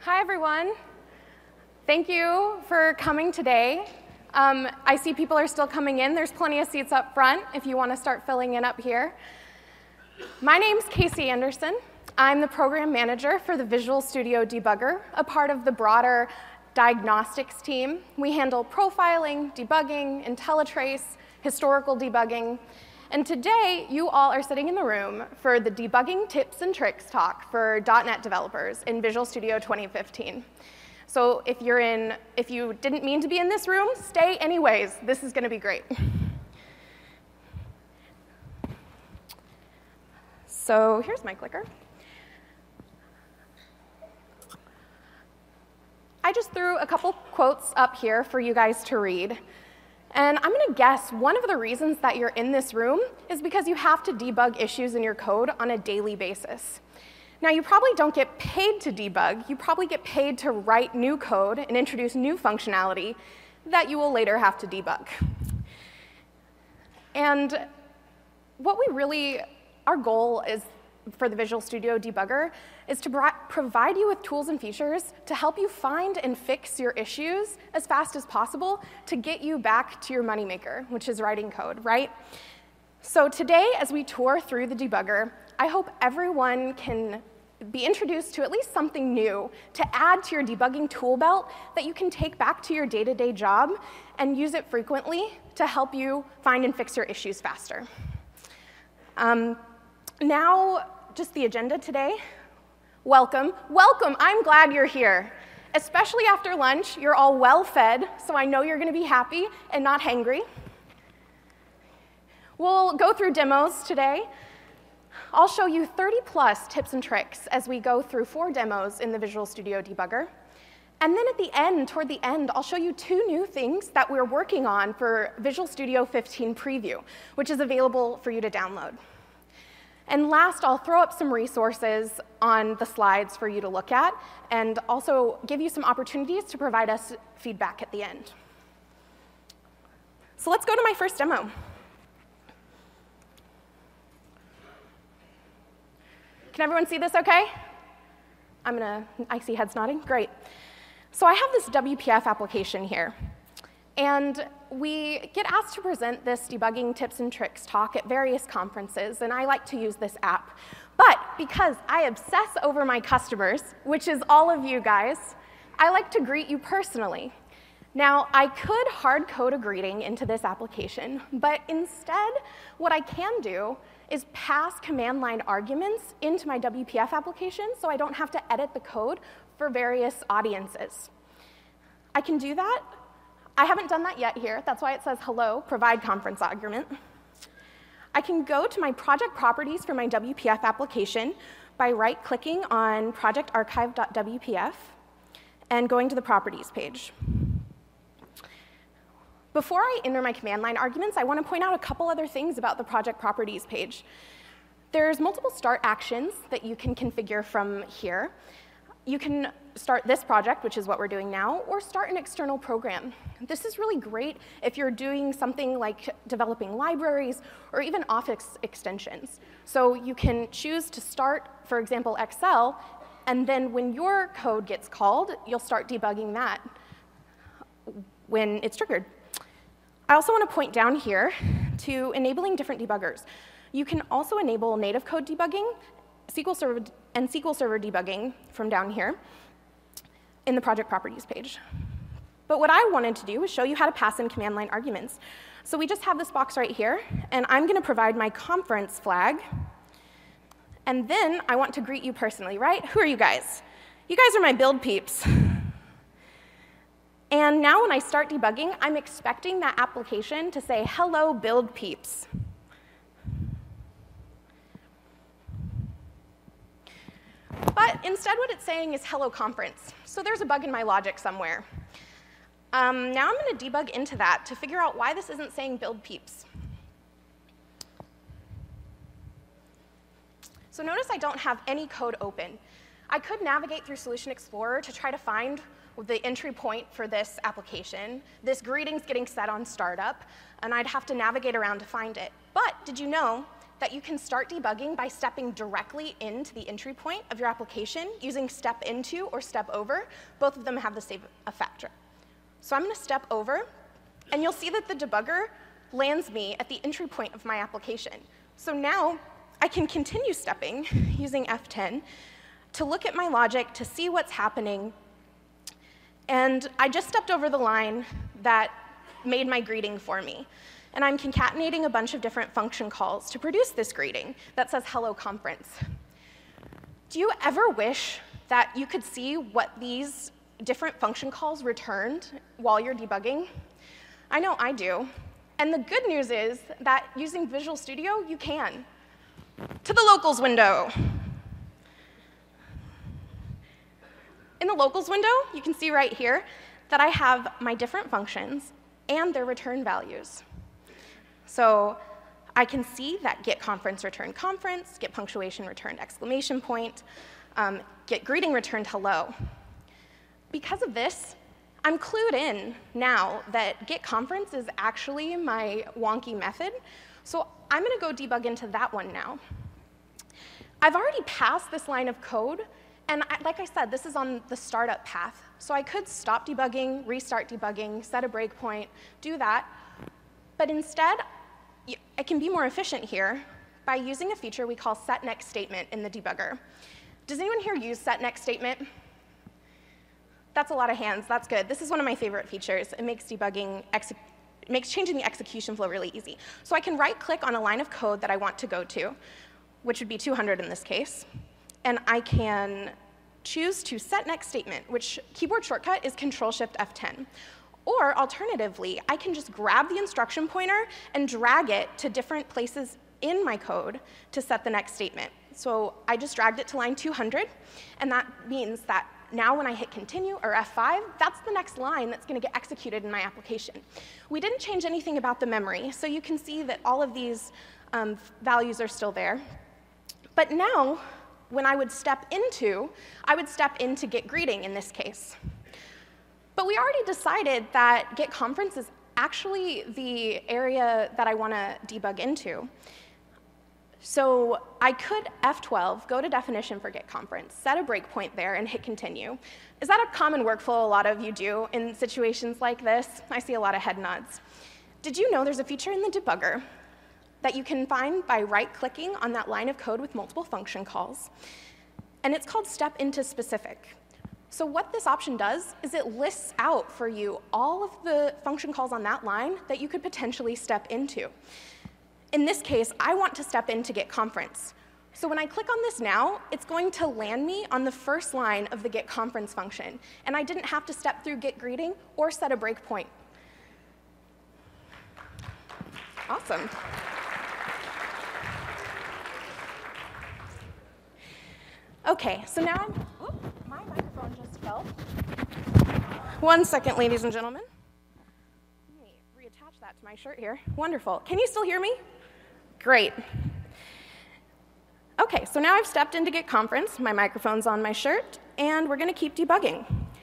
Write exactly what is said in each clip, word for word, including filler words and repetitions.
Hi, everyone. Thank you for coming today. Um, I see people are still coming in. There's plenty of seats up front if you want to start filling in up here. My name's Casey Anderson. I'm the program manager for the Visual Studio Debugger, a part of the broader diagnostics team. We handle profiling, debugging, IntelliTrace, historical debugging. And today, you all are sitting in the room for the debugging tips and tricks talk for dot net developers in Visual Studio twenty fifteen. So if you're in, if you didn't mean to be in this room, stay anyways. This is going to be great. So here's my clicker. I just threw a couple quotes up here for you guys to read. And I'm going to guess one of the reasons that you're in this room is because you have to debug issues in your code on a daily basis. Now, you probably don't get paid to debug. You probably get paid to write new code and introduce new functionality that you will later have to debug. And what we really, our goal is for the Visual Studio Debugger is to provide you with tools and features to help you find and fix your issues as fast as possible to get you back to your moneymaker, which is writing code, right? So today, as we tour through the debugger, I hope everyone can be introduced to at least something new to add to your debugging tool belt that you can take back to your day-to-day job and use it frequently to help you find and fix your issues faster. Um, now, just the agenda today. Welcome. Welcome. I'm glad you're here. Especially after lunch, you're all well fed, so I know you're going to be happy and not hangry. We'll go through demos today. I'll show you thirty plus tips and tricks as we go through four demos in the Visual Studio Debugger. And then at the end, toward the end, I'll show you two new things that we're working on for Visual Studio fifteen Preview, which is available for you to download. And last, I'll throw up some resources on the slides for you to look at, and also give you some opportunities to provide us feedback at the end. So let's go to my first demo. Can everyone see this okay? I'm gonna, I see heads nodding, great. So I have this W P F application here. And we get asked to present this debugging tips and tricks talk at various conferences, and I like to use this app. But because I obsess over my customers, which is all of you guys, I like to greet you personally. Now, I could hard code a greeting into this application, but instead, what I can do is pass command line arguments into my W P F application so I don't have to edit the code for various audiences. I can do that. I haven't done that yet here. That's why it says, hello, provide conference argument. I can go to my project properties for my W P F application by right-clicking on project archive dot W P F and going to the properties page. Before I enter my command line arguments, I want to point out a couple other things about the project properties page. There's multiple start actions that you can configure from here. You can start this project, which is what we're doing now, or start an external program. This is really great if you're doing something like developing libraries or even Office extensions. So you can choose to start, for example, Excel, and then when your code gets called, you'll start debugging that when it's triggered. I also want to point down here to enabling different debuggers. You can also enable native code debugging, S Q L Server, and S Q L Server debugging from down here in the project properties page. But what I wanted to do was show you how to pass in command line arguments. So we just have this box right here, and I'm going to provide my conference flag. And then I want to greet you personally, right? Who are you guys? You guys are my build peeps. And now when I start debugging, I'm expecting that application to say, hello, build peeps. But instead, what it's saying is hello conference. So there's a bug in my logic somewhere. Um, now I'm going to debug into that to figure out why this isn't saying build peeps. So notice I don't have any code open. I could navigate through Solution Explorer to try to find the entry point for this application. This greeting's getting set on startup, and I'd have to navigate around to find it. But did you know that you can start debugging by stepping directly into the entry point of your application using step into or step over. Both of them have the same effect. So I'm going to step over, and you'll see that the debugger lands me at the entry point of my application. So now I can continue stepping using F ten to look at my logic, to see what's happening. And I just stepped over the line that made my greeting for me. And I'm concatenating a bunch of different function calls to produce this greeting that says hello conference. Do you ever wish that you could see what these different function calls returned while you're debugging? I know I do. And the good news is that using Visual Studio, you can. To the locals window. In the locals window, you can see right here that I have my different functions and their return values. So I can see that get conference returned conference, get punctuation returned exclamation point, um, get greeting returned hello. Because of this, I'm clued in now that get conference is actually my wonky method. So I'm going to go debug into that one now. I've already passed this line of code. And I, like I said, this is on the startup path. So I could stop debugging, restart debugging, set a breakpoint, do that. But instead, I can be more efficient here by using a feature we call set next statement in the debugger. Does anyone here use set next statement? That's a lot of hands. That's good. This is one of my favorite features. It makes debugging, it makes changing the execution flow really easy. So I can right-click on a line of code that I want to go to, which would be two hundred in this case. And I can choose to set next statement, which keyboard shortcut is control shift F ten. Or alternatively, I can just grab the instruction pointer and drag it to different places in my code to set the next statement. So I just dragged it to line two hundred, and that means that now when I hit continue or F five, that's the next line that's going to get executed in my application. We didn't change anything about the memory, so you can see that all of these um, values are still there. But now, when I would step into, I would step into get greeting in this case. But we already decided that get conference is actually the area that I want to debug into. So I could F twelve, go to definition for get conference, set a breakpoint there, and hit continue. Is that a common workflow a lot of you do in situations like this? I see a lot of head nods. Did you know there's a feature in the debugger that you can find by right-clicking on that line of code with multiple function calls? And it's called step into specific. So what this option does is it lists out for you all of the function calls on that line that you could potentially step into. In this case, I want to step in to get conference. So when I click on this now, it's going to land me on the first line of the get conference function. And I didn't have to step through get greeting or set a breakpoint. Awesome. OK, so now I'm, whoop, my microphone just fell. One second, ladies and gentlemen. Let me reattach that to my shirt here. Wonderful. Can you still hear me? Great. OK, so now I've stepped in to get conference. My microphone's on my shirt, and we're going to keep debugging.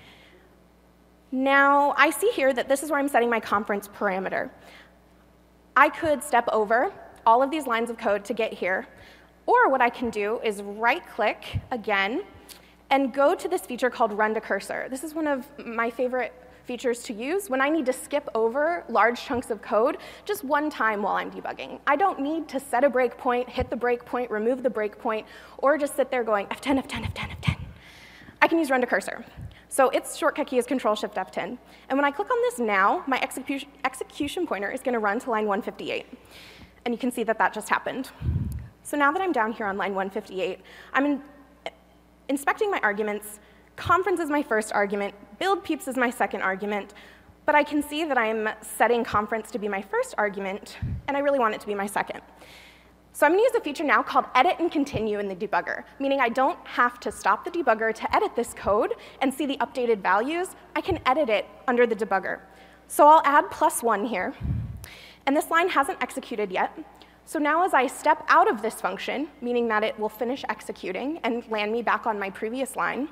Now, I see here that this is where I'm setting my conference parameter. I could step over all of these lines of code to get here. Or what I can do is right-click again and go to this feature called Run to Cursor. This is one of my favorite features to use when I need to skip over large chunks of code just one time while I'm debugging. I don't need to set a breakpoint, hit the breakpoint, remove the breakpoint, or just sit there going F ten, F ten, F ten, F ten. I can use Run to Cursor. So its shortcut key is control shift F ten. And when I click on this now, my execution, execution pointer is going to run to line one fifty-eight. And you can see that that just happened. So now that I'm down here on line one fifty-eight, I'm in, inspecting my arguments. Conference is my first argument. Build peeps is my second argument. But I can see that I'm setting conference to be my first argument, and I really want it to be my second. So I'm going to use a feature now called edit and continue in the debugger, meaning I don't have to stop the debugger to edit this code and see the updated values. I can edit it under the debugger. So I'll add plus one here. And this line hasn't executed yet. So now as I step out of this function, meaning that it will finish executing and land me back on my previous line,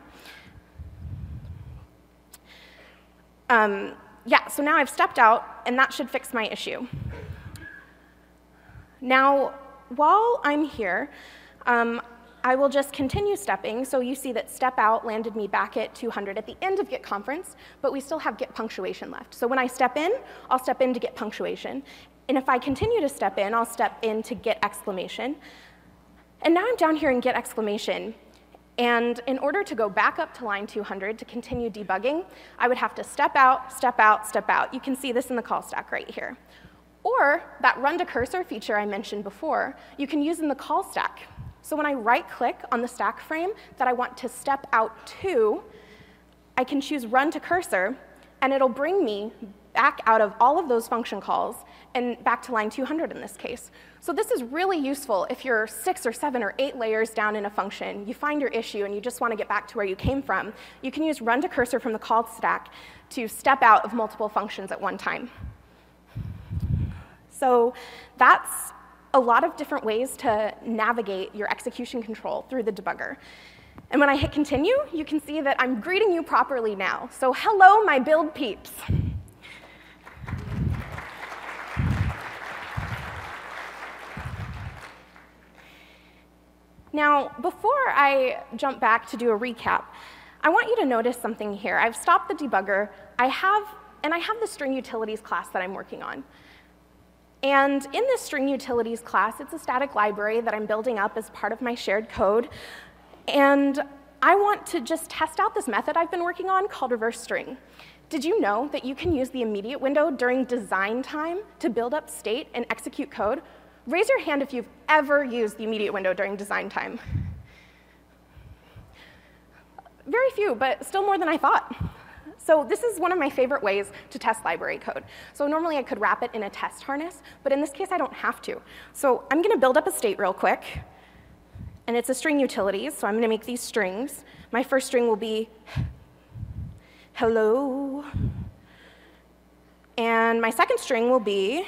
um, yeah, so now I've stepped out, and that should fix my issue. Now, while I'm here, um, I will just continue stepping. So you see that step out landed me back at two hundred at the end of get conference, but we still have get punctuation left. So when I step in, I'll step in to get punctuation. And if I continue to step in, I'll step in to get exclamation. And now I'm down here in get exclamation. And in order to go back up to line two hundred to continue debugging, I would have to step out, step out, step out. You can see this in the call stack right here. Or that run to cursor feature I mentioned before, you can use in the call stack. So when I right-click on the stack frame that I want to step out to, I can choose run to cursor, and it'll bring me back out of all of those function calls and back to line two hundred in this case. So this is really useful if you're six or seven or eight layers down in a function, you find your issue and you just want to get back to where you came from. You can use run to cursor from the call stack to step out of multiple functions at one time. So that's a lot of different ways to navigate your execution control through the debugger. And when I hit continue, you can see that I'm greeting you properly now. So hello, my build peeps. Now, before I jump back to do a recap, I want you to notice something here. I've stopped the debugger, I have, and I have the string utilities class that I'm working on. And in this string utilities class, it's a static library that I'm building up as part of my shared code. And I want to just test out this method I've been working on called reverse string. Did you know that you can use the immediate window during design time to build up state and execute code? Raise your hand if you've ever used the immediate window during design time. Very few, but still more than I thought. So this is one of my favorite ways to test library code. So normally I could wrap it in a test harness, but in this case I don't have to. So I'm going to build up a state real quick, and it's a string utilities, so I'm going to make these strings. My first string will be hello, and my second string will be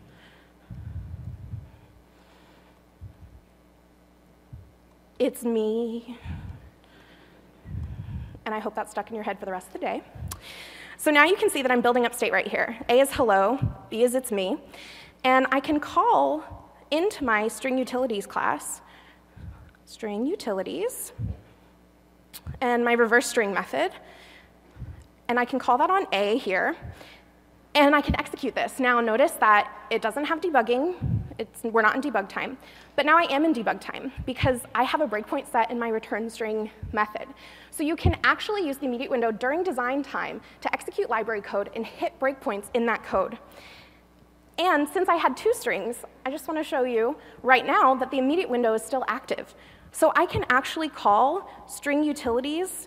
it's me. And I hope that's stuck in your head for the rest of the day. So now you can see that I'm building up state right here. A is hello, B is it's me. And I can call into my string utilities class, string utilities, and my reverse string method. And I can call that on A here. And I can execute this. Now notice that it doesn't have debugging. It's, we're not in debug time. But now I am in debug time because I have a breakpoint set in my return string method. So you can actually use the immediate window during design time to execute library code and hit breakpoints in that code. And since I had two strings, I just want to show you right now that the immediate window is still active. So I can actually call string utilities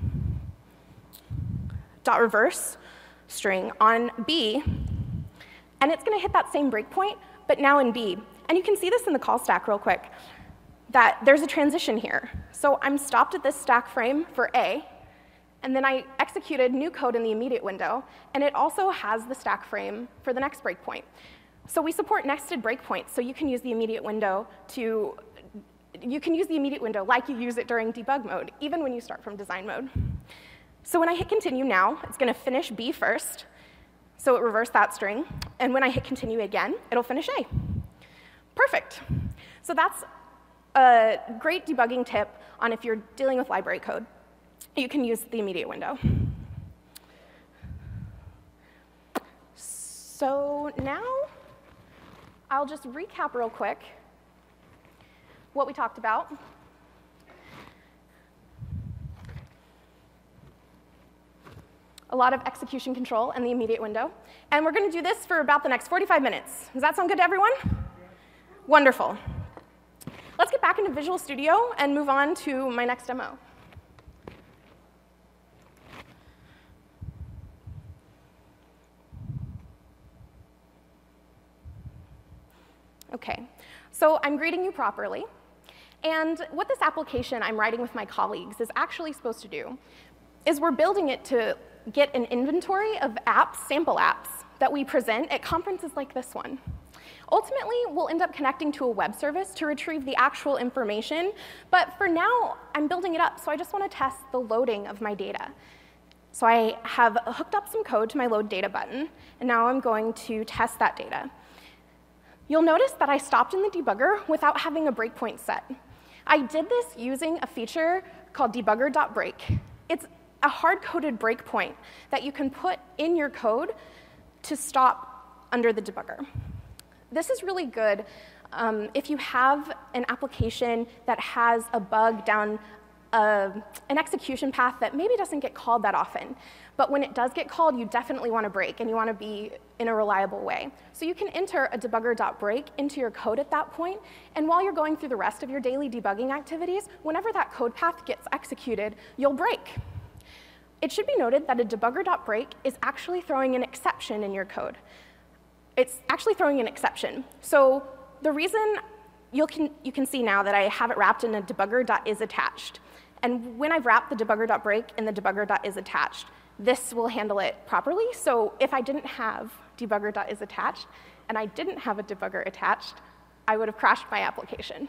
dot reverse string on B, and it's going to hit that same breakpoint, but now in B. And you can see this in the call stack real quick, that there's a transition here. So I'm stopped at this stack frame for A, and then I executed new code in the immediate window, and it also has the stack frame for the next breakpoint. So we support nested breakpoints, so you can use the immediate window to, you can use the immediate window like you use it during debug mode, even when you start from design mode. So when I hit continue now, it's going to finish B first, so it reversed that string. And when I hit continue again, it'll finish A. Perfect. So that's a great debugging tip on if you're dealing with library code. You can use the immediate window. So now I'll just recap real quick what we talked about. A lot of execution control and the immediate window. And we're going to do this for about the next forty-five minutes. Does that sound good to everyone? Wonderful. Let's get back into Visual Studio and move on to my next demo. OK, so I'm greeting you properly. And what this application I'm writing with my colleagues is actually supposed to do is we're building it to get an inventory of apps, sample apps, that we present at conferences like this one. Ultimately, we'll end up connecting to a web service to retrieve the actual information, but for now, I'm building it up, so I just want to test the loading of my data. So I have hooked up some code to my load data button, and now I'm going to test that data. You'll notice that I stopped in the debugger without having a breakpoint set. I did this using a feature called debugger.break. It's a hard-coded breakpoint that you can put in your code to stop under the debugger. This is really good um, if you have an application that has a bug down a, an execution path that maybe doesn't get called that often. But when it does get called, you definitely want to break, and you want to be in a reliable way. So you can enter a debugger.break into your code at that point, and while you're going through the rest of your daily debugging activities, whenever that code path gets executed, you'll break. It should be noted that a debugger.break is actually throwing an exception in your code. It's actually throwing an exception. So the reason you can, you can see now that I have it wrapped in a debugger.isAttached. And when I've wrapped the debugger.break in the debugger.isAttached, this will handle it properly. So if I didn't have debugger.isAttached and I didn't have a debugger attached, I would have crashed my application.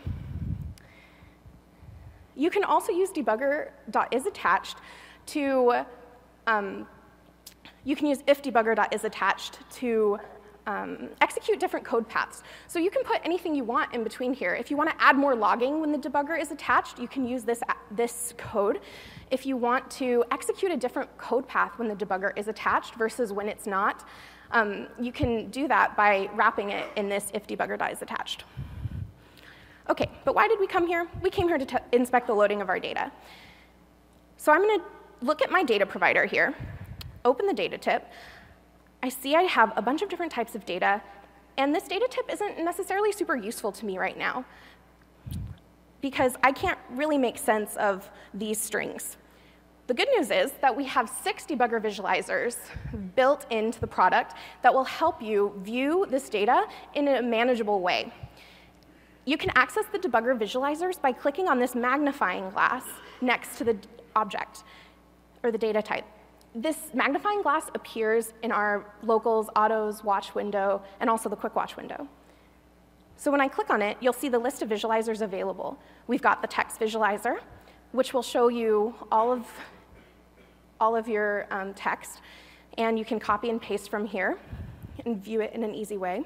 You can also use debugger.isAttached to, um, you can use if debugger.isAttached to um, execute different code paths. So you can put anything you want in between here. If you want to add more logging when the debugger is attached, you can use this, this code. If you want to execute a different code path when the debugger is attached versus when it's not, um, you can do that by wrapping it in this if debugger.isAttached. OK, but why did we come here? We came here to t inspect the loading of our data. So I'm going to look at my data provider here, open the data tip. I see I have a bunch of different types of data, and this data tip isn't necessarily super useful to me right now because I can't really make sense of these strings. The good news is that we have six debugger visualizers built into the product that will help you view this data in a manageable way. You can access the debugger visualizers by clicking on this magnifying glass next to the object, or the data type. This magnifying glass appears in our locals, autos, watch window, and also the quick watch window. So when I click on it, you'll see the list of visualizers available. We've got the text visualizer, which will show you all of, all of your um, text, and you can copy and paste from here and view it in an easy way.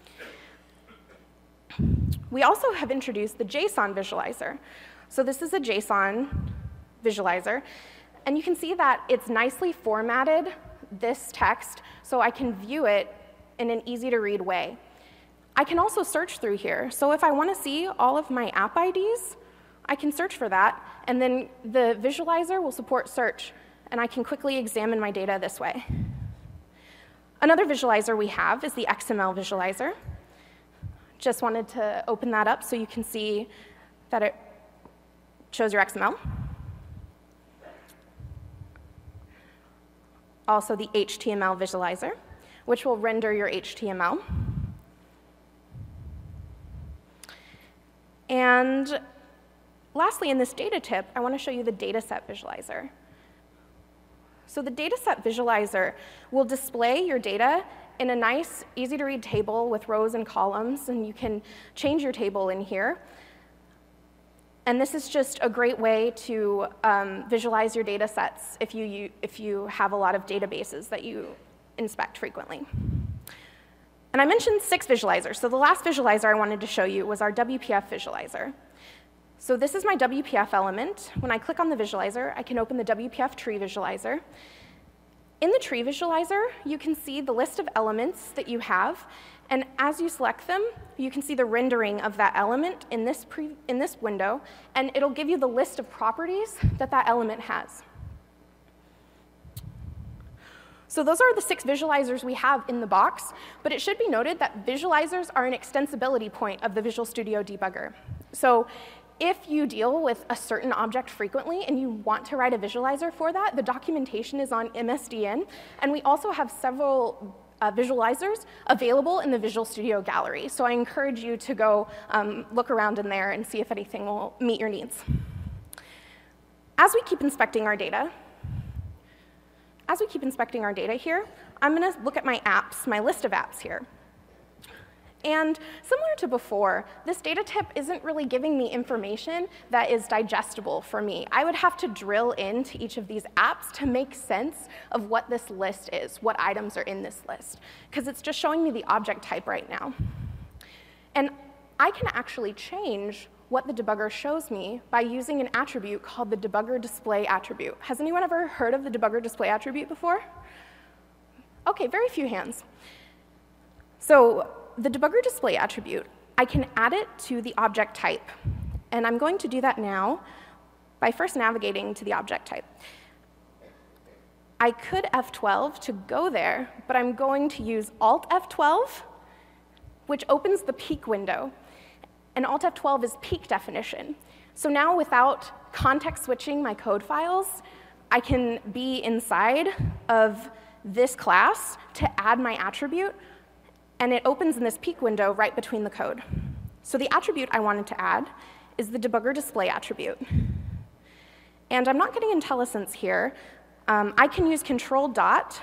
We also have introduced the JSON visualizer. So this is a JSON visualizer. And you can see that it's nicely formatted, this text, so I can view it in an easy-to-read way. I can also search through here. So if I want to see all of my app I Ds, I can search for that, and then the visualizer will support search, and I can quickly examine my data this way. Another visualizer we have is the X M L visualizer. Just wanted to open that up so you can see that it shows your X M L. Also the H T M L visualizer, which will render your H T M L. And lastly, in this data tip, I want to show you the dataset visualizer. So the dataset visualizer will display your data in a nice, easy-to-read table with rows and columns, and you can change your table in here. And this is just a great way to um, visualize your data sets if you, you, if you have a lot of databases that you inspect frequently. And I mentioned six visualizers. So the last visualizer I wanted to show you was our W P F visualizer. So this is my W P F element. When I click on the visualizer, I can open the W P F tree visualizer. In the tree visualizer, you can see the list of elements that you have. And as you select them, you can see the rendering of that element in this, pre in this window, and it'll give you the list of properties that that element has. So those are the six visualizers we have in the box, but it should be noted that visualizers are an extensibility point of the Visual Studio Debugger. So if you deal with a certain object frequently and you want to write a visualizer for that, the documentation is on M S D N, and we also have several Uh, visualizers available in the Visual Studio Gallery. So I encourage you to go um, look around in there and see if anything will meet your needs. As we keep inspecting our data, as we keep inspecting our data here, I'm going to look at my apps, my list of apps here. And similar to before, this data tip isn't really giving me information that is digestible for me. I would have to drill into each of these apps to make sense of what this list is, what items are in this list, because it's just showing me the object type right now. And I can actually change what the debugger shows me by using an attribute called the debugger display attribute. Has anyone ever heard of the debugger display attribute before? OK, very few hands. So the debugger display attribute, I can add it to the object type. And I'm going to do that now by first navigating to the object type. I could F twelve to go there, but I'm going to use Alt F twelve, which opens the peek window. And Alt F twelve is peek definition. So now without context switching my code files, I can be inside of this class to add my attribute, and it opens in this peek window right between the code. So the attribute I wanted to add is the debugger display attribute. And I'm not getting IntelliSense here. Um, I can use control dot,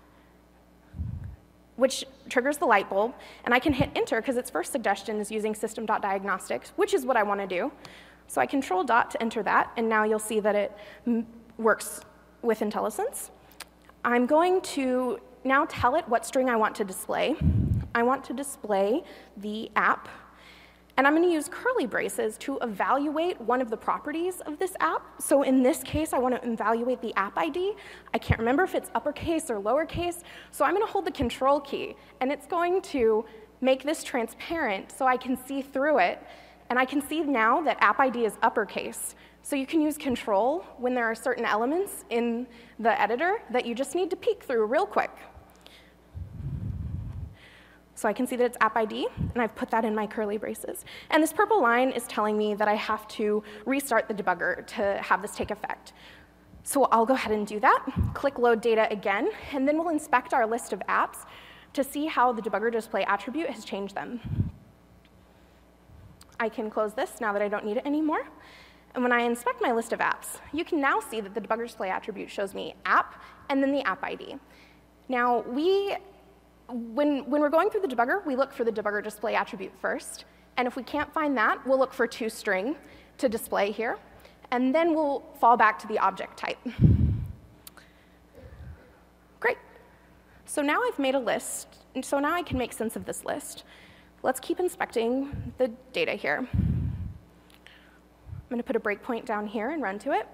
which triggers the light bulb, and I can hit enter because its first suggestion is using system.diagnostics, which is what I want to do. So I control dot to enter that, and now you'll see that it works with IntelliSense. I'm going to now tell it what string I want to display. I want to display the app, and I'm going to use curly braces to evaluate one of the properties of this app. So in this case, I want to evaluate the app I D. I can't remember if it's uppercase or lowercase, so I'm going to hold the control key, and it's going to make this transparent so I can see through it. And I can see now that app I D is uppercase. So you can use control when there are certain elements in the editor that you just need to peek through real quick. So I can see that it's app I D, and I've put that in my curly braces. And this purple line is telling me that I have to restart the debugger to have this take effect. So I'll go ahead and do that, click load data again, and then we'll inspect our list of apps to see how the debugger display attribute has changed them. I can close this now that I don't need it anymore. And when I inspect my list of apps, you can now see that the debugger display attribute shows me app and then the app I D. Now, we, when, when we're going through the debugger, we look for the debugger display attribute first. And if we can't find that, we'll look for toString to display here. And then we'll fall back to the object type. Great. So now I've made a list. And so now I can make sense of this list. Let's keep inspecting the data here. I'm going to put a breakpoint down here and run to it.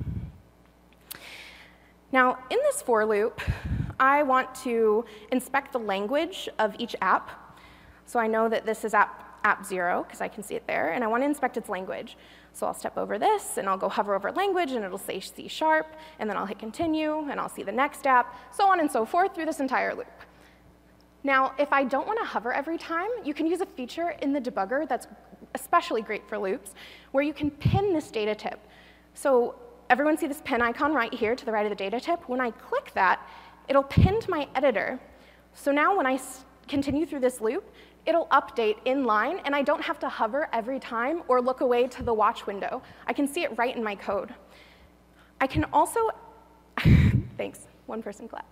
Now, in this for loop, I want to inspect the language of each app. So I know that this is app, app zero, because I can see it there, and I want to inspect its language. So I'll step over this, and I'll go hover over language, and it'll say C sharp, and then I'll hit continue, and I'll see the next app, so on and so forth through this entire loop. Now, if I don't want to hover every time, you can use a feature in the debugger that's especially great for loops, where you can pin this data tip. So everyone see this pin icon right here to the right of the data tip? When I click that, it'll pin to my editor. So now when I continue through this loop, it'll update in line, and I don't have to hover every time or look away to the watch window. I can see it right in my code. I can also, thanks, one person clapped.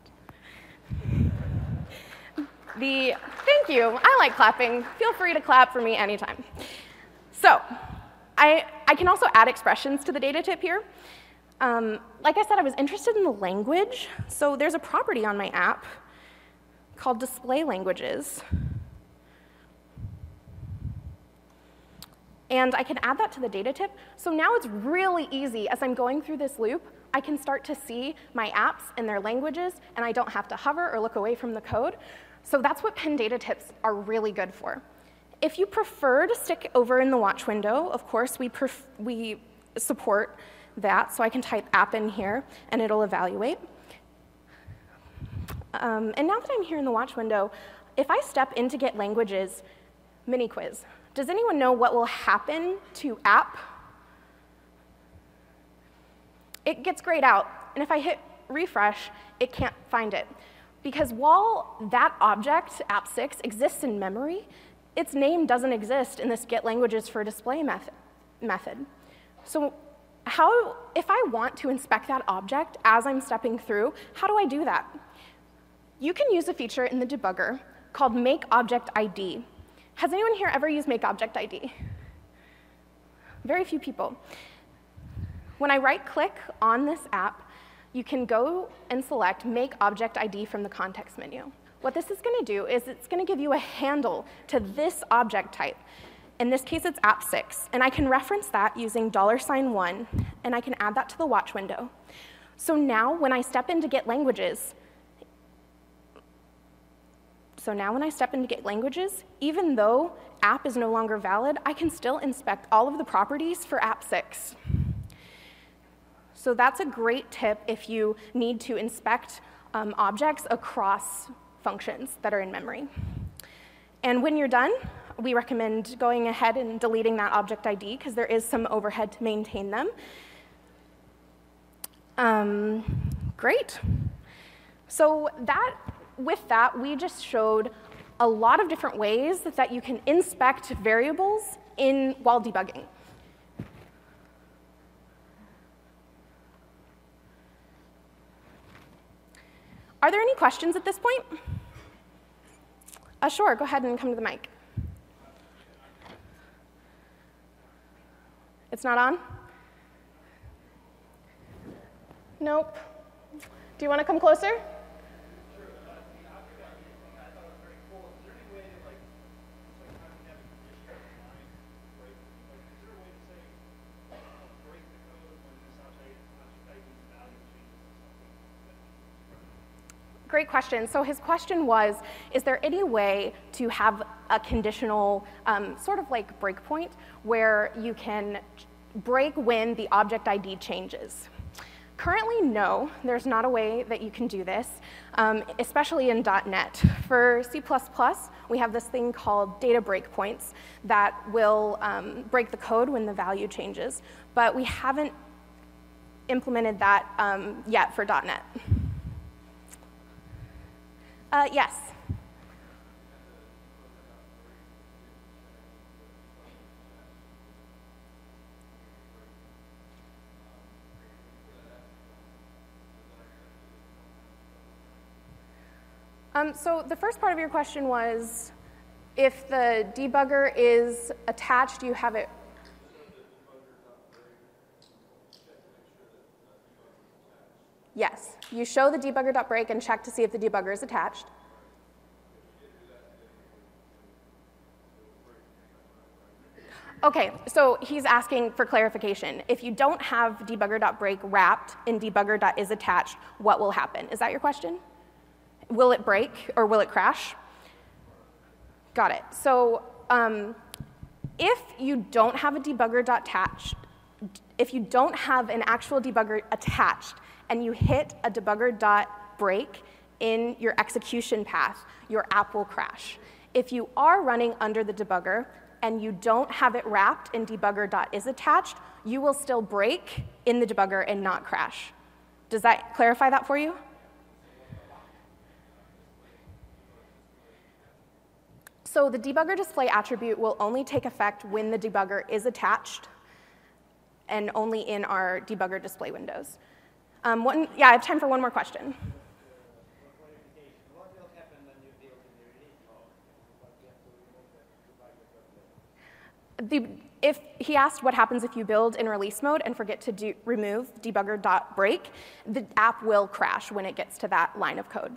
The, thank you, I like clapping. Feel free to clap for me anytime. So I, I can also add expressions to the data tip here. Um, like I said, I was interested in the language. So there's a property on my app called display languages. And I can add that to the data tip. So now it's really easy. As I'm going through this loop, I can start to see my apps and their languages, and I don't have to hover or look away from the code. So that's what pin data tips are really good for. If you prefer to stick over in the watch window, of course, we, pref we support that. So I can type app in here, and it'll evaluate. Um, and now that I'm here in the watch window, if I step into Get Languages mini quiz, does anyone know what will happen to app? It gets grayed out. And if I hit refresh, it can't find it. Because while that object, app six, exists in memory, its name doesn't exist in this Get Languages for Display method. method. So how, if I want to inspect that object as I'm stepping through, how do I do that? You can use a feature in the debugger called Make Object I D. Has anyone here ever used Make Object I D? Very few people. When I right-click on this app, you can go and select Make Object I D from the context menu. What this is going to do is it's going to give you a handle to this object type. In this case, it's app six, and I can reference that using dollar sign one, and I can add that to the watch window. So now when I step into Get Languages, so now when I step into Get Languages, even though app is no longer valid, I can still inspect all of the properties for app six. So that's a great tip if you need to inspect um, objects across functions that are in memory. And when you're done, we recommend going ahead and deleting that object I D because there is some overhead to maintain them. Um, great. So that, with that, we just showed a lot of different ways that you can inspect variables in, while debugging. Are there any questions at this point? Uh, sure, go ahead and come to the mic. It's not on? Nope. Do you want to come closer? Great question. So his question was, is there any way to have a conditional um, sort of like breakpoint where you can break when the object I D changes? Currently, no, there's not a way that you can do this, um, especially in dot net. For C plus plus, we have this thing called data breakpoints that will um, break the code when the value changes, but we haven't implemented that um, yet for dot net. Uh, yes. Um, so the first part of your question was, if the debugger is attached, do you have it? Yes, you show the debugger.break and check to see if the debugger is attached. Okay, so he's asking for clarification. If you don't have debugger.break wrapped in debugger.isAttached, what will happen? Is that your question? Will it break or will it crash? Got it. So um, if you don't have a debugger.attached, if you don't have an actual debugger attached, and you hit a debugger.break in your execution path, your app will crash. If you are running under the debugger and you don't have it wrapped in debugger.isAttached, you will still break in the debugger and not crash. Does that clarify that for you? So the debugger display attribute will only take effect when the debugger is attached and only in our debugger display windows. Um, one, yeah, I have time for one more question. The, if he asked what happens if you build in release mode and forget to do, remove debugger.break, the app will crash when it gets to that line of code.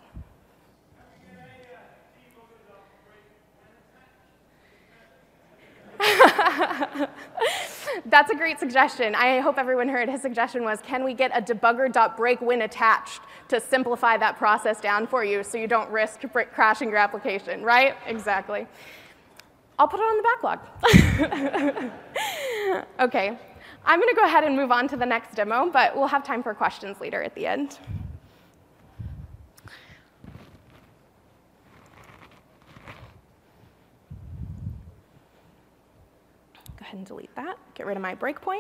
That's a great suggestion. I hope everyone heard his suggestion was, can we get a debugger.break when attached to simplify that process down for you so you don't risk crashing your application, right? Exactly. I'll put it on the backlog. Okay, I'm going to go ahead and move on to the next demo, but we'll have time for questions later at the end. Go ahead and delete that. Get rid of my breakpoint.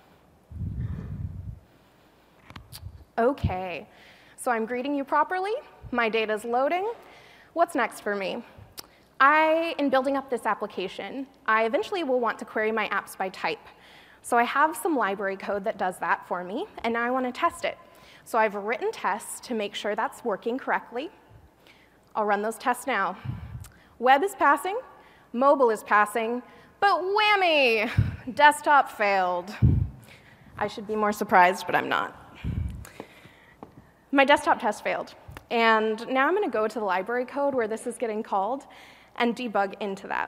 Okay, so I'm greeting you properly. My data's loading. What's next for me? I, in building up this application, I eventually will want to query my apps by type. So I have some library code that does that for me, and now I want to test it. So I've written tests to make sure that's working correctly. I'll run those tests now. Web is passing, mobile is passing, but whammy, desktop failed. I should be more surprised, but I'm not. My desktop test failed. And now I'm going to go to the library code where this is getting called and debug into that.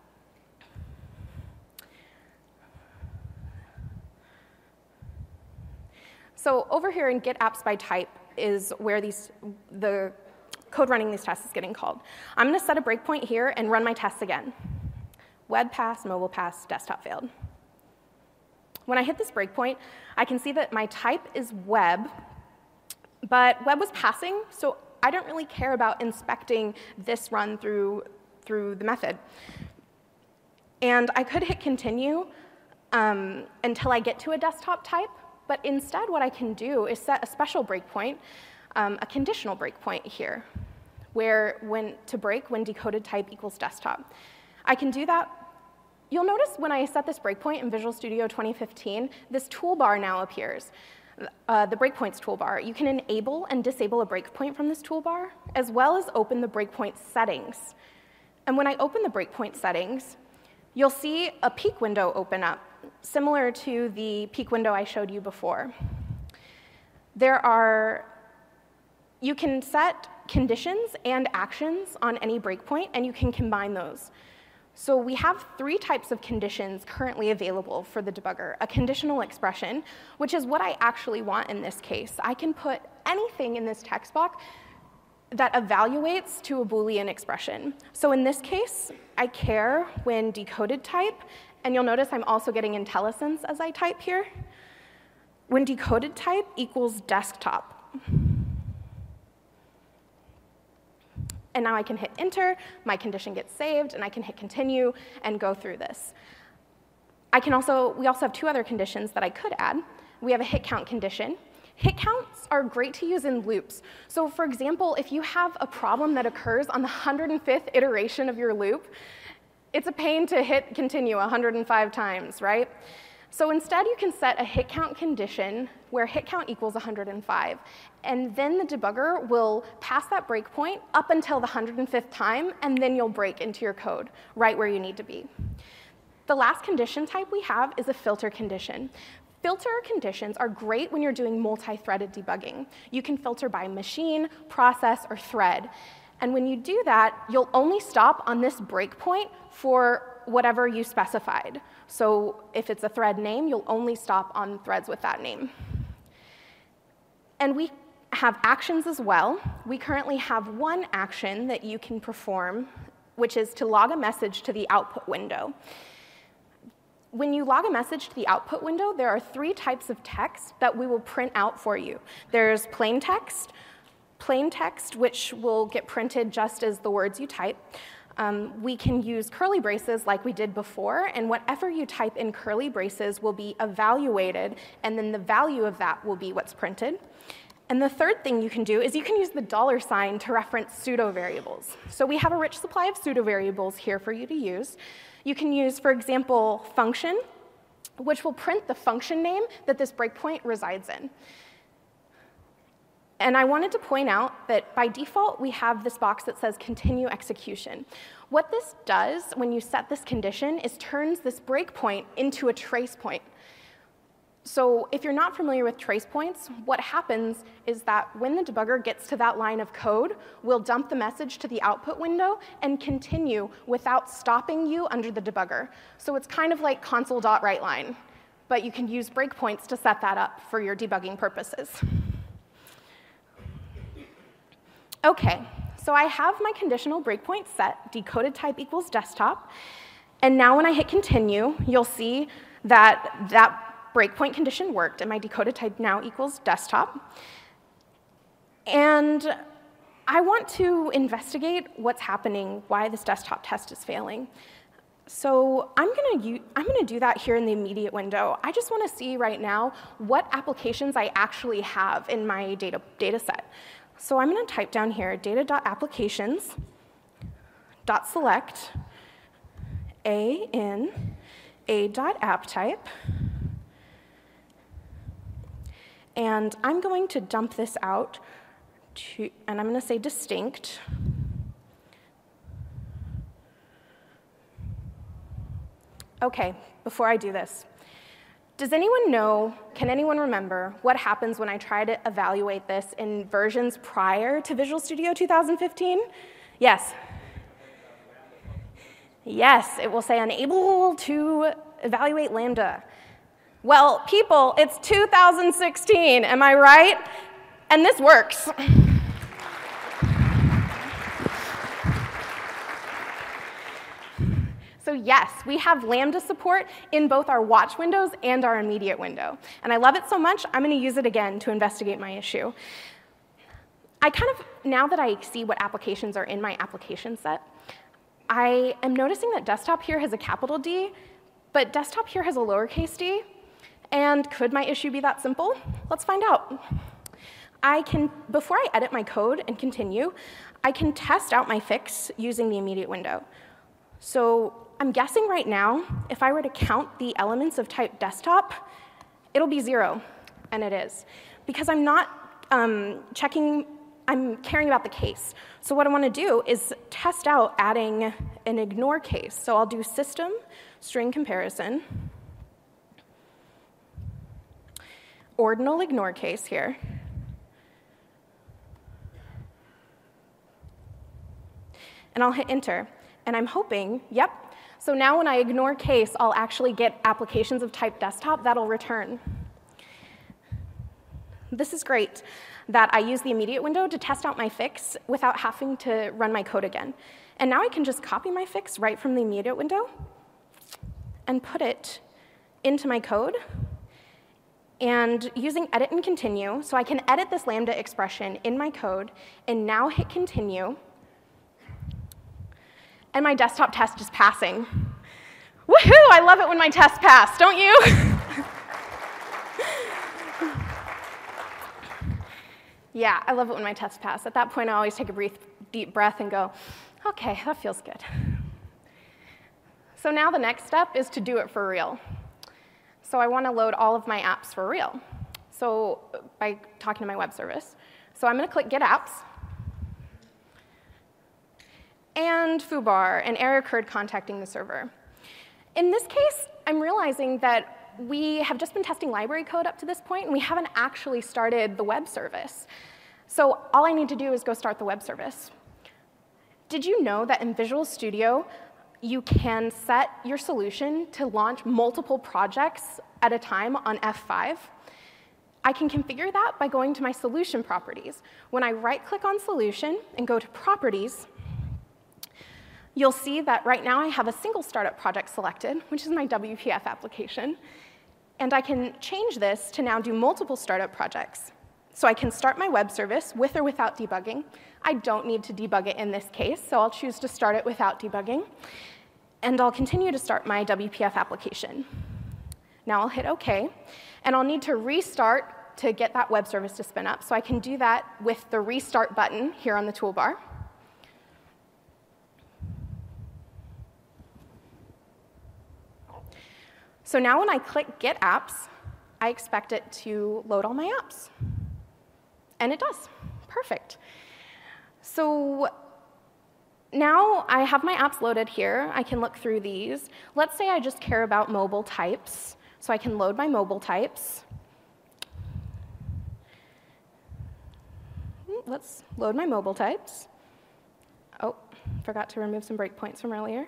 So over here in Get Apps by Type is where these, the code running these tests is getting called. I'm going to set a breakpoint here and run my tests again. Web pass, mobile pass, desktop failed. When I hit this breakpoint, I can see that my type is web, but web was passing, so I don't really care about inspecting this run through, through the method. And I could hit continue um, until I get to a desktop type, but instead what I can do is set a special breakpoint, um, a conditional breakpoint here, where when to break when decoded type equals desktop. I can do that. You'll notice when I set this breakpoint in Visual Studio twenty fifteen, this toolbar now appears, uh, the breakpoints toolbar. You can enable and disable a breakpoint from this toolbar, as well as open the breakpoint settings. And when I open the breakpoint settings, you'll see a peek window open up, similar to the peek window I showed you before. There are, you can set conditions and actions on any breakpoint, and you can combine those. So we have three types of conditions currently available for the debugger. A conditional expression, which is what I actually want in this case. I can put anything in this text box that evaluates to a Boolean expression. So in this case, I care when decoded type, and you'll notice I'm also getting IntelliSense as I type here, when decoded type equals desktop. And now I can hit enter, my condition gets saved, and I can hit continue and go through this. I can also, we also have two other conditions that I could add. We have a hit count condition. Hit counts are great to use in loops. So for example, if you have a problem that occurs on the one hundred fifth iteration of your loop, it's a pain to hit continue one hundred five times, right? So instead, you can set a hit count condition where hit count equals one hundred five. And then the debugger will pass that breakpoint up until the one hundred fifth time, and then you'll break into your code right where you need to be. The last condition type we have is a filter condition. Filter conditions are great when you're doing multi-threaded debugging. You can filter by machine, process, or thread. And when you do that, you'll only stop on this breakpoint for whatever you specified. So if it's a thread name, you'll only stop on threads with that name. And we have actions as well. We currently have one action that you can perform, which is to log a message to the output window. When you log a message to the output window, there are three types of text that we will print out for you. There's plain text, plain text, which will get printed just as the words you type. Um, we can use curly braces like we did before, and whatever you type in curly braces will be evaluated, and then the value of that will be what's printed. And the third thing you can do is you can use the dollar sign to reference pseudo-variables. So we have a rich supply of pseudo-variables here for you to use. You can use, for example, function, which will print the function name that this breakpoint resides in. And I wanted to point out that by default, we have this box that says continue execution. What this does when you set this condition is turns this breakpoint into a trace point. So if you're not familiar with trace points, what happens is that when the debugger gets to that line of code, we'll dump the message to the output window and continue without stopping you under the debugger. So it's kind of like console.writeLine, but you can use breakpoints to set that up for your debugging purposes. Okay, so I have my conditional breakpoint set, decoded type equals desktop, and now when I hit continue, you'll see that that breakpoint condition worked, and my decoded type now equals desktop. And I want to investigate what's happening, why this desktop test is failing. So I'm going to I'm going to do that here in the immediate window. I just want to see right now what applications I actually have in my data, data set. So I'm going to type down here data.applications dot select a in a.apptype. And I'm going to dump this out, to, and I'm going to say distinct. Okay, before I do this, Does anyone know, can anyone remember what happens when I try to evaluate this in versions prior to Visual Studio two thousand fifteen? Yes. Yes, it will say unable to evaluate Lambda. Well, people, it's two thousand sixteen, am I right? And this works. So yes, we have Lambda support in both our watch windows and our immediate window. And I love it so much, I'm going to use it again to investigate my issue. I kind of, now that I see what applications are in my application set, I am noticing that desktop here has a capital D, but desktop here has a lowercase d. And could my issue be that simple? Let's find out. I can, before I edit my code and continue, I can test out my fix using the immediate window. So I'm guessing right now, if I were to count the elements of type desktop, it'll be zero, and it is. Because I'm not um, checking, I'm caring about the case. So what I want to do is test out adding an ignore case. So I'll do system string comparison, ordinal ignore case here. And I'll hit enter. And I'm hoping, yep. So now when I ignore case, I'll actually get applications of type desktop that'll return. This is great that I use the immediate window to test out my fix without having to run my code again. And now I can just copy my fix right from the immediate window and put it into my code. And using edit and continue, so I can edit this Lambda expression in my code and now hit continue. And my desktop test is passing. Woohoo! I love it when my tests pass, don't you? Yeah, I love it when my tests pass. At that point, I always take a brief, deep breath and go, OK, that feels good. So now the next step is to do it for real. So I want to load all of my apps for real. So by talking to my web service. So I'm going to click Get Apps. And foobar, an error occurred contacting the server. In this case, I'm realizing that we have just been testing library code up to this point, and we haven't actually started the web service. So all I need to do is go start the web service. Did you know that in Visual Studio, you can set your solution to launch multiple projects at a time on F five? I can configure that by going to my solution properties. When I right-click on solution and go to properties, you'll see that right now I have a single startup project selected, which is my W P F application. And I can change this to now do multiple startup projects. So I can start my web service with or without debugging. I don't need to debug it in this case, so I'll choose to start it without debugging. And I'll continue to start my W P F application. Now I'll hit OK. And I'll need to restart to get that web service to spin up. So I can do that with the restart button here on the toolbar. So now when I click Get Apps, I expect it to load all my apps. And it does. Perfect. So now I have my apps loaded here. I can look through these. Let's say I just care about mobile types. So I can load my mobile types. Let's load my mobile types. Oh, forgot to remove some breakpoints from earlier.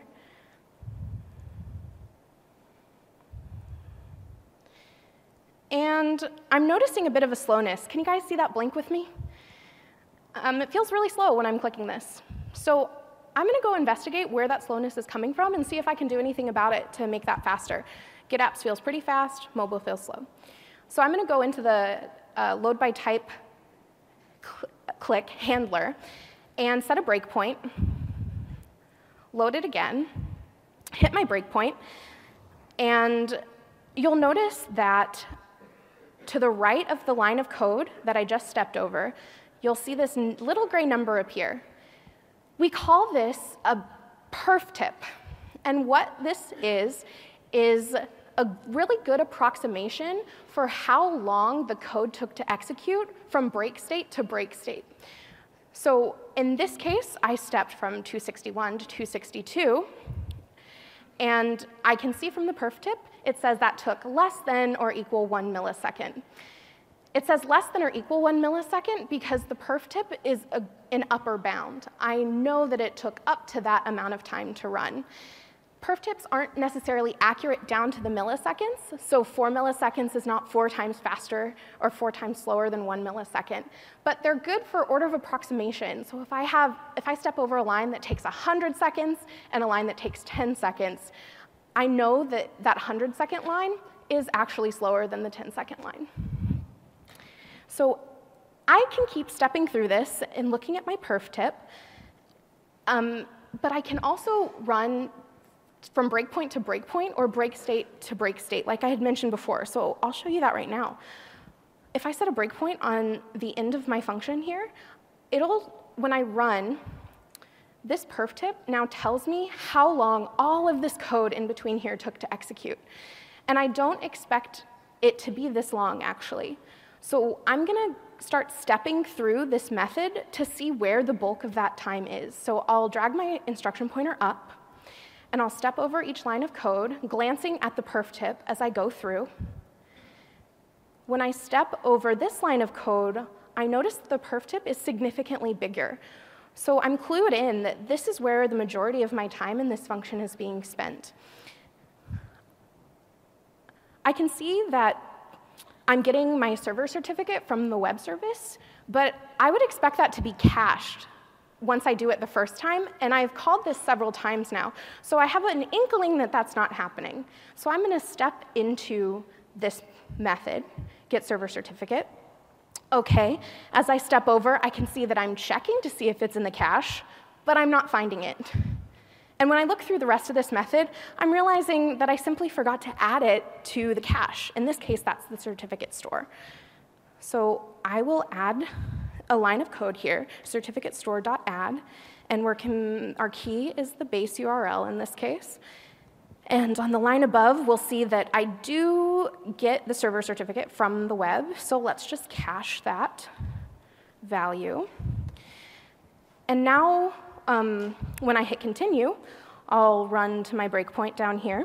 And I'm noticing a bit of a slowness. Can you guys see that blink with me? Um, it feels really slow when I'm clicking this. So I'm going to go investigate where that slowness is coming from and see if I can do anything about it to make that faster. Get Apps feels pretty fast. Mobile feels slow. So I'm going to go into the uh, load by type cl click handler and set a breakpoint, load it again, hit my breakpoint, and you'll notice that to the right of the line of code that I just stepped over, you'll see this little gray number appear. We call this a perf tip. And what this is, is a really good approximation for how long the code took to execute from break state to break state. So in this case, I stepped from two sixty-one to two sixty-two. And I can see from the perf tip, it says that took less than or equal one millisecond. It says less than or equal one millisecond because the perf tip is a, an upper bound. I know that it took up to that amount of time to run. Perf tips aren't necessarily accurate down to the milliseconds, so four milliseconds is not four times faster or four times slower than one millisecond. But they're good for order of approximation. So if I have, if I step over a line that takes one hundred seconds and a line that takes ten seconds, I know that that one hundred second line is actually slower than the ten second line. So I can keep stepping through this and looking at my perf tip, um, but I can also run from breakpoint to breakpoint or break state to break state, like I had mentioned before. So I'll show you that right now. If I set a breakpoint on the end of my function here, it'll, when I run, this perf tip now tells me how long all of this code in between here took to execute. And I don't expect it to be this long, actually. So I'm going to start stepping through this method to see where the bulk of that time is. So I'll drag my instruction pointer up, and I'll step over each line of code, glancing at the perf tip as I go through. When I step over this line of code, I notice that the perf tip is significantly bigger. So I'm clued in that this is where the majority of my time in this function is being spent. I can see that I'm getting my server certificate from the web service, but I would expect that to be cached once I do it the first time, and I've called this several times now. So I have an inkling that that's not happening. So I'm going to step into this method, get server certificate. OK, as I step over, I can see that I'm checking to see if it's in the cache, but I'm not finding it. And when I look through the rest of this method, I'm realizing that I simply forgot to add it to the cache. In this case, that's the certificate store. So I will add a line of code here, certificate store.add, and we're com our key is the base U R L in this case. And on the line above, we'll see that I do get the server certificate from the web, so let's just cache that value. And now, um, when I hit continue, I'll run to my breakpoint down here.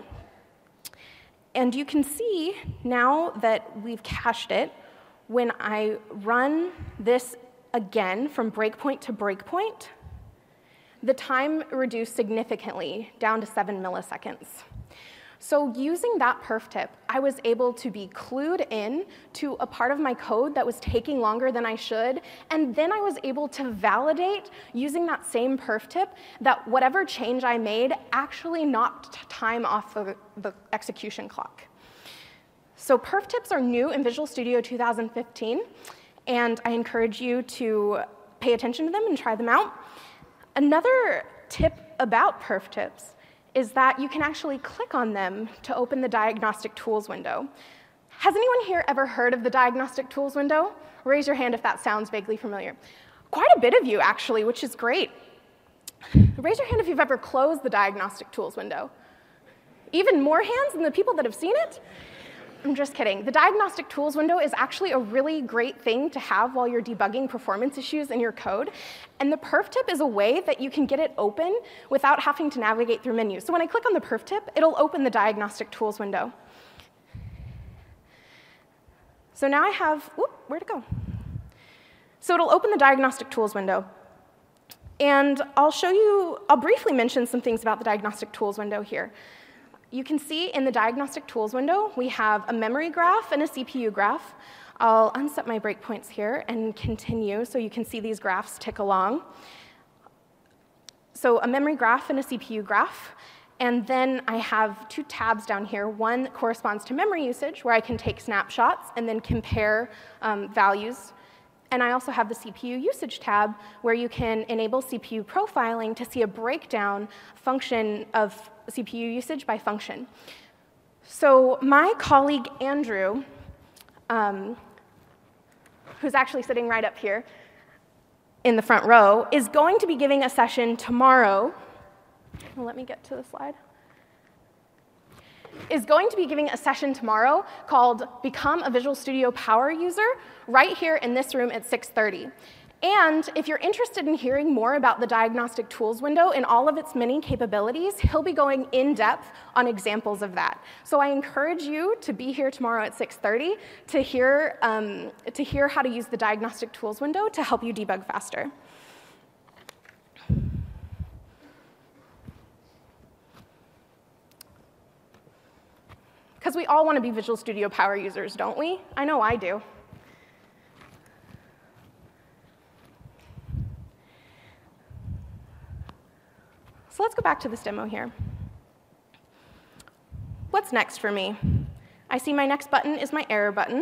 And you can see now that we've cached it, when I run this again from breakpoint to breakpoint, the time reduced significantly down to seven milliseconds. So using that perf tip, I was able to be clued in to a part of my code that was taking longer than I should, and then I was able to validate using that same perf tip that whatever change I made actually knocked time off the, the execution clock. So perf tips are new in Visual Studio two thousand fifteen, and I encourage you to pay attention to them and try them out. Another tip about perf tips is that you can actually click on them to open the Diagnostic Tools window. Has anyone here ever heard of the Diagnostic Tools window? Raise your hand if that sounds vaguely familiar. Quite a bit of you, actually, which is great. Raise your hand if you've ever closed the Diagnostic Tools window. Even more hands than the people that have seen it? I'm just kidding. The Diagnostic Tools window is actually a really great thing to have while you're debugging performance issues in your code. And the perf tip is a way that you can get it open without having to navigate through menus. So when I click on the perf tip, it'll open the Diagnostic Tools window. So now I have, whoop, where'd it go? So it'll open the Diagnostic Tools window. And I'll show you, I'll briefly mention some things about the Diagnostic Tools window here. You can see in the Diagnostic Tools window, we have a memory graph and a C P U graph. I'll unset my breakpoints here and continue so you can see these graphs tick along. So a memory graph and a C P U graph. And then I have two tabs down here. One corresponds to memory usage, where I can take snapshots and then compare um, values. And I also have the C P U usage tab, where you can enable C P U profiling to see a breakdown function of C P U usage by function. So my colleague Andrew, um, who's actually sitting right up here in the front row, is going to be giving a session tomorrow. Well, let me get to the slide. Is going to be giving a session tomorrow called Become a Visual Studio Power User right here in this room at six thirty. And if you're interested in hearing more about the diagnostic tools window and all of its many capabilities, he'll be going in depth on examples of that. So I encourage you to be here tomorrow at six thirty to hear, um, to hear how to use the diagnostic tools window to help you debug faster. Because we all want to be Visual Studio power users, don't we? I know I do. So let's go back to this demo here. What's next for me? I see my next button is my error button.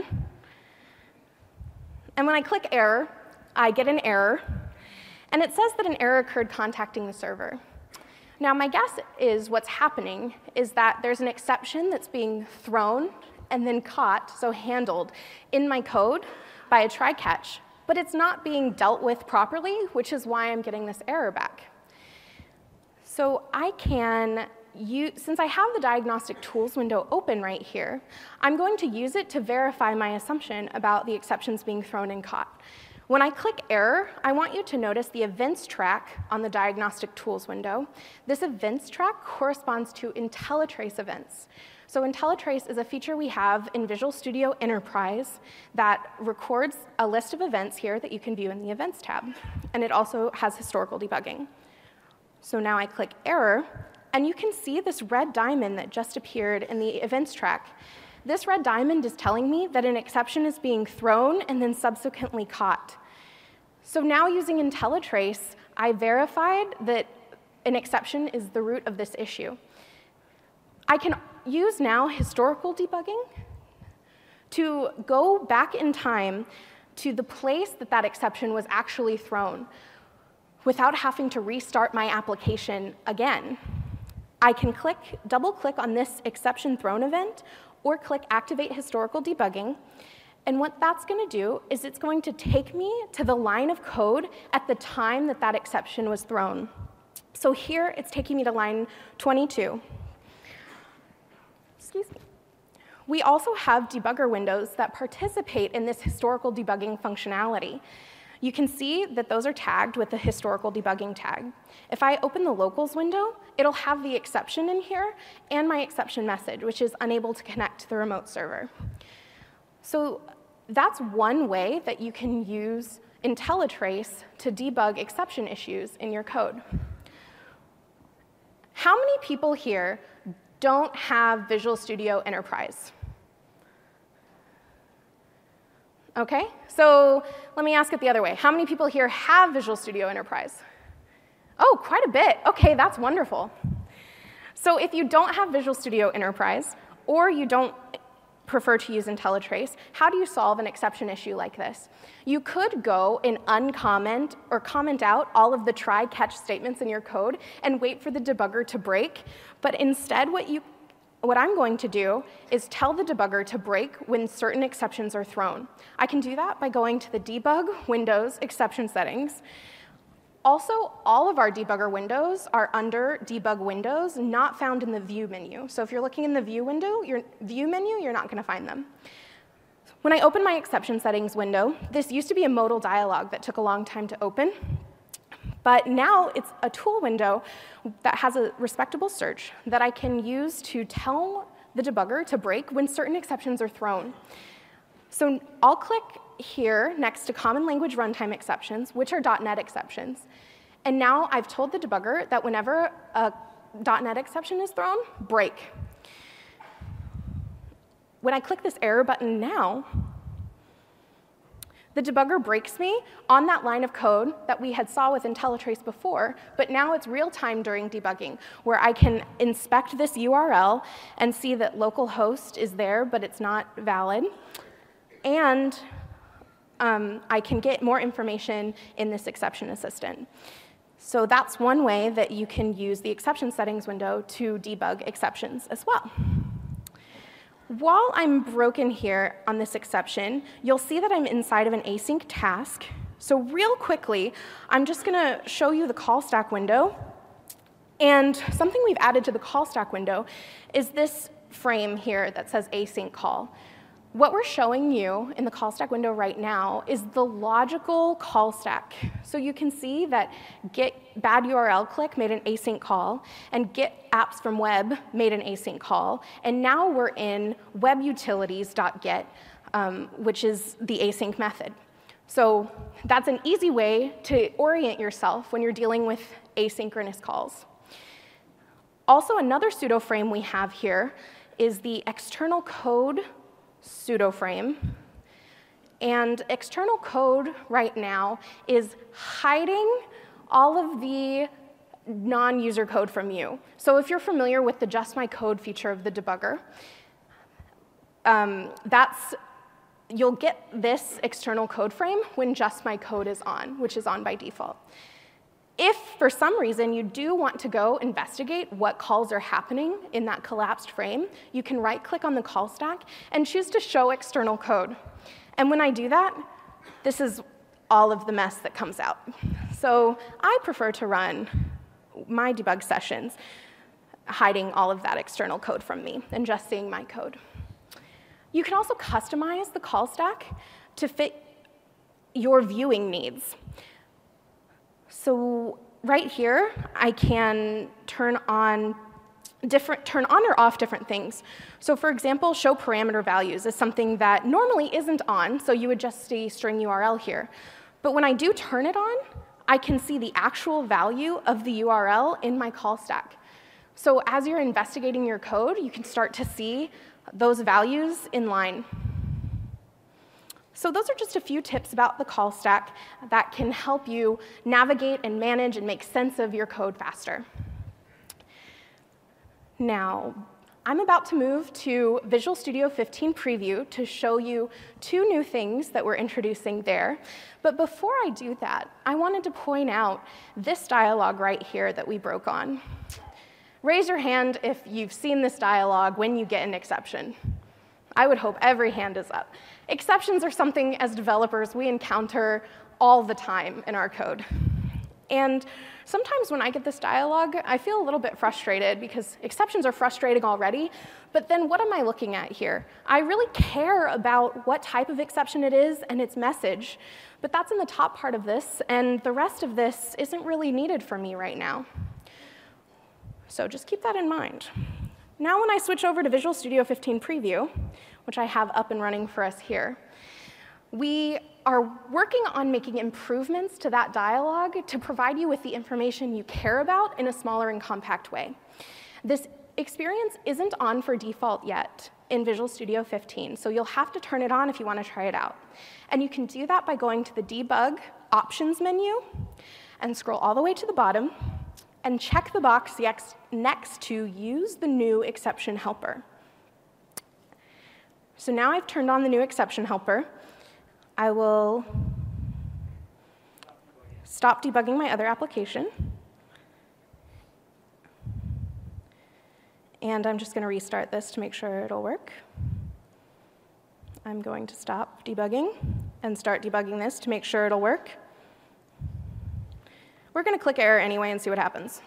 And when I click error, I get an error. And it says that an error occurred contacting the server. Now, my guess is what's happening is that there's an exception that's being thrown and then caught, so handled, in my code by a try-catch. But it's not being dealt with properly, which is why I'm getting this error back. So I can use, since I have the diagnostic tools window open right here, I'm going to use it to verify my assumption about the exceptions being thrown and caught. When I click error, I want you to notice the events track on the diagnostic tools window. This events track corresponds to IntelliTrace events. So IntelliTrace is a feature we have in Visual Studio Enterprise that records a list of events here that you can view in the Events tab. And it also has historical debugging. So now I click error, and you can see this red diamond that just appeared in the events track. This red diamond is telling me that an exception is being thrown and then subsequently caught. So now using IntelliTrace, I verified that an exception is the root of this issue. I can use now historical debugging to go back in time to the place that that exception was actually thrown, without having to restart my application again. I can click, double click on this exception thrown event, or click activate historical debugging. And what that's gonna do is it's going to take me to the line of code at the time that that exception was thrown. So here it's taking me to line twenty-two. Excuse me. We also have debugger windows that participate in this historical debugging functionality. You can see that those are tagged with the historical debugging tag. If I open the locals window, it'll have the exception in here and my exception message, which is unable to connect to the remote server. So that's one way that you can use IntelliTrace to debug exception issues in your code. How many people here don't have Visual Studio Enterprise? Okay, so let me ask it the other way. How many people here have Visual Studio Enterprise? Oh, quite a bit. Okay, that's wonderful. So if you don't have Visual Studio Enterprise, or you don't prefer to use IntelliTrace, how do you solve an exception issue like this? You could go and uncomment or comment out all of the try-catch statements in your code and wait for the debugger to break, but instead what you What I'm going to do is tell the debugger to break when certain exceptions are thrown. I can do that by going to the Debug Windows Exception Settings. Also, all of our debugger windows are under Debug Windows, not found in the View menu. So if you're looking in the View window, your View menu, you're not going to find them. When I open my Exception Settings window, this used to be a modal dialog that took a long time to open. But now it's a tool window that has a respectable search that I can use to tell the debugger to break when certain exceptions are thrown. So I'll click here next to Common Language Runtime Exceptions, which are .NET exceptions. And now I've told the debugger that whenever a .NET exception is thrown, break. When I click this error button now, the debugger breaks me on that line of code that we had saw with IntelliTrace before, but now it's real time during debugging, where I can inspect this U R L and see that localhost is there, but it's not valid. And um, I can get more information in this exception assistant. So that's one way that you can use the exception settings window to debug exceptions as well. While I'm broken here on this exception, you'll see that I'm inside of an async task. So real quickly, I'm just going to show you the call stack window. And something we've added to the call stack window is this frame here that says async call. What we're showing you in the call stack window right now is the logical call stack. So you can see that get bad U R L click made an async call, and get apps from web made an async call, and now we're in webutilities.get, um, which is the async method. So that's an easy way to orient yourself when you're dealing with asynchronous calls. Also, another pseudo frame we have here is the external code pseudo frame. And external code right now is hiding all of the non-user code from you. So if you're familiar with the Just My Code feature of the debugger, um, that's, you'll get this external code frame when Just My Code is on, which is on by default. If, for some reason, you do want to go investigate what calls are happening in that collapsed frame, you can right-click on the call stack and choose to show external code. And when I do that, this is all of the mess that comes out. So I prefer to run my debug sessions hiding all of that external code from me and just seeing my code. You can also customize the call stack to fit your viewing needs. So right here, I can turn on different, turn on or off different things. So for example, show parameter values is something that normally isn't on, so you would just see string U R L here. But when I do turn it on, I can see the actual value of the U R L in my call stack. So as you're investigating your code, you can start to see those values in line. So those are just a few tips about the call stack that can help you navigate and manage and make sense of your code faster. Now, I'm about to move to Visual Studio fifteen Preview to show you two new things that we're introducing there. But before I do that, I wanted to point out this dialog right here that we broke on. Raise your hand if you've seen this dialog when you get an exception. I would hope every hand is up. Exceptions are something, as developers, we encounter all the time in our code. And sometimes when I get this dialog, I feel a little bit frustrated because exceptions are frustrating already, but then what am I looking at here? I really care about what type of exception it is and its message, but that's in the top part of this, and the rest of this isn't really needed for me right now. So just keep that in mind. Now when I switch over to Visual Studio fifteen Preview, which I have up and running for us here, we are working on making improvements to that dialog to provide you with the information you care about in a smaller and compact way. This experience isn't on for default yet in Visual Studio fifteen, so you'll have to turn it on if you want to try it out. And you can do that by going to the Debug Options menu and scroll all the way to the bottom and check the box next to Use the New Exception Helper. So now I've turned on the new exception helper. I will stop debugging my other application. And I'm just going to restart this to make sure it'll work. I'm going to stop debugging and start debugging this to make sure it'll work. We're going to click error anyway and see what happens.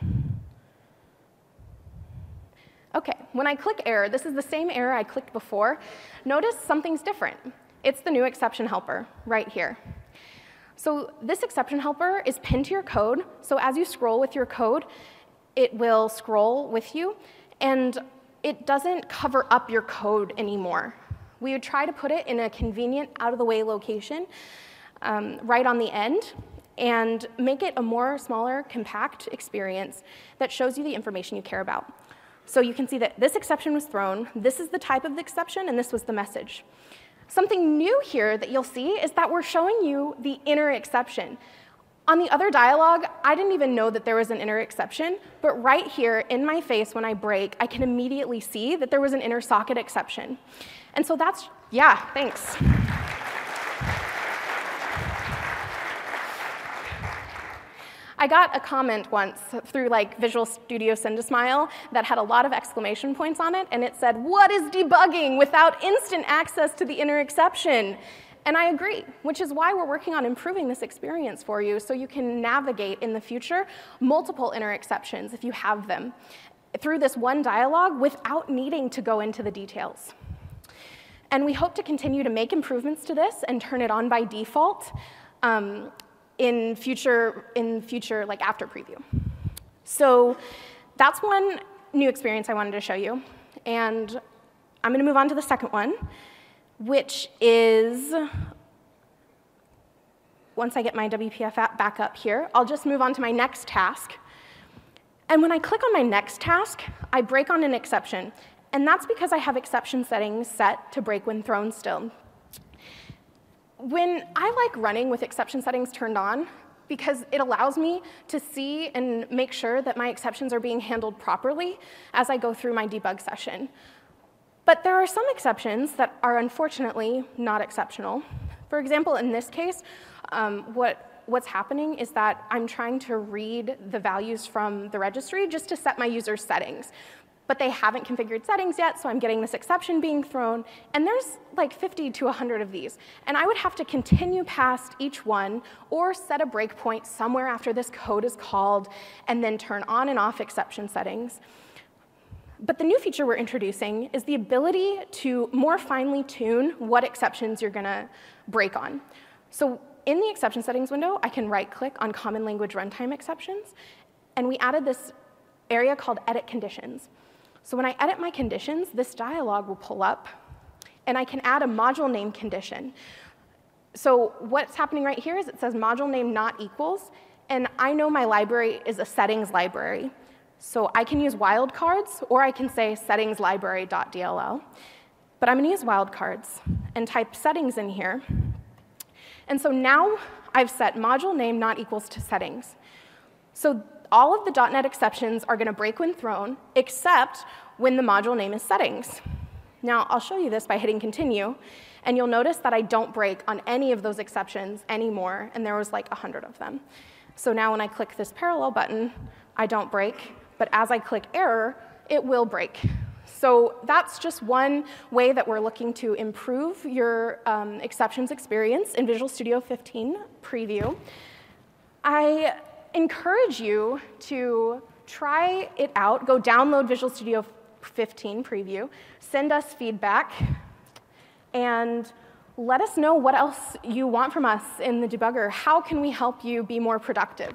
OK, when I click error, this is the same error I clicked before. Notice something's different. It's the new exception helper right here. So this exception helper is pinned to your code. So as you scroll with your code, it will scroll with you. And it doesn't cover up your code anymore. We would try to put it in a convenient, out-of-the-way location um, right on the end and make it a more smaller, compact experience that shows you the information you care about. So you can see that this exception was thrown, this is the type of the exception, and this was the message. Something new here that you'll see is that we're showing you the inner exception. On the other dialog, I didn't even know that there was an inner exception, but right here in my face when I break, I can immediately see that there was an inner socket exception. And so that's, yeah, thanks. I got a comment once through like Visual Studio Send a Smile that had a lot of exclamation points on it, and it said, "What is debugging without instant access to the inner exception?" And I agree, which is why we're working on improving this experience for you so you can navigate in the future multiple inner exceptions if you have them through this one dialog without needing to go into the details. And we hope to continue to make improvements to this and turn it on by default um, in future, in future, like after preview. So that's one new experience I wanted to show you. And I'm going to move on to the second one, which is, once I get my W P F app back up here, I'll just move on to my next task. And when I click on my next task, I break on an exception. And that's because I have exception settings set to break when thrown still. When I like running with exception settings turned on, because it allows me to see and make sure that my exceptions are being handled properly as I go through my debug session. But there are some exceptions that are unfortunately not exceptional. For example, in this case, um, what, what's happening is that I'm trying to read the values from the registry just to set my user's settings. But they haven't configured settings yet, so I'm getting this exception being thrown. And there's like fifty to one hundred of these. And I would have to continue past each one or set a breakpoint somewhere after this code is called and then turn on and off exception settings. But the new feature we're introducing is the ability to more finely tune what exceptions you're going to break on. So in the exception settings window, I can right-click on Common Language Runtime Exceptions. And we added this area called Edit Conditions. So when I edit my conditions, this dialog will pull up, and I can add a module name condition. So what's happening right here is it says module name not equals, and I know my library is a settings library. So I can use wildcards, or I can say settings library.dll. But I'm going to use wildcards and type settings in here. And so now I've set module name not equals to settings. So all of the dot net exceptions are going to break when thrown, except when the module name is settings. Now, I'll show you this by hitting continue, and you'll notice that I don't break on any of those exceptions anymore, and there was like one hundred of them. So now when I click this parallel button, I don't break, but as I click error, it will break. So that's just one way that we're looking to improve your um, exceptions experience in Visual Studio fifteen Preview. I encourage you to try it out. Go download Visual Studio fifteen Preview, send us feedback, and let us know what else you want from us in the debugger. How can we help you be more productive?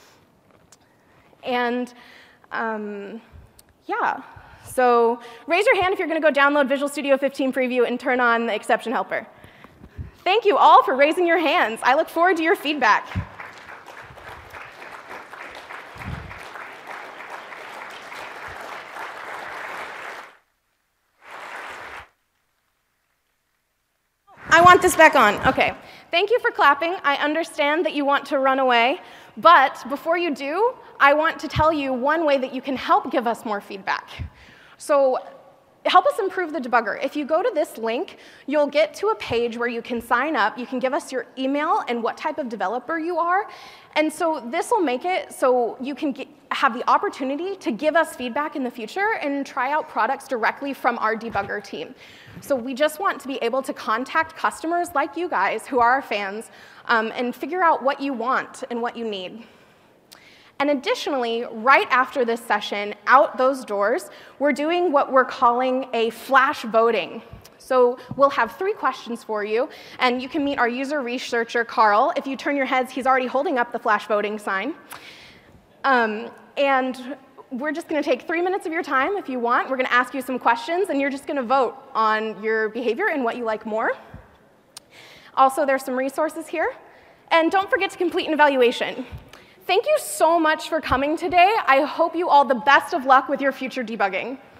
And um, yeah, so raise your hand if you're going to go download Visual Studio fifteen Preview and turn on the exception helper. Thank you all for raising your hands. I look forward to your feedback. I want this back on. OK. Thank you for clapping. I understand that you want to run away. But before you do, I want to tell you one way that you can help give us more feedback. So help us improve the debugger. If you go to this link, you'll get to a page where you can sign up. You can give us your email and what type of developer you are. And so this will make it so you can get, have the opportunity to give us feedback in the future and try out products directly from our debugger team. So we just want to be able to contact customers like you guys who are our fans um, and figure out what you want and what you need. And additionally, right after this session, out those doors, we're doing what we're calling a flash voting. So we'll have three questions for you, and you can meet our user researcher, Carl. If you turn your heads, he's already holding up the flash voting sign. Um, and we're just going to take three minutes of your time if you want. We're going to ask you some questions, and you're just going to vote on your behavior and what you like more. Also, there's some resources here. And don't forget to complete an evaluation. Thank you so much for coming today. I hope you all the best of luck with your future debugging.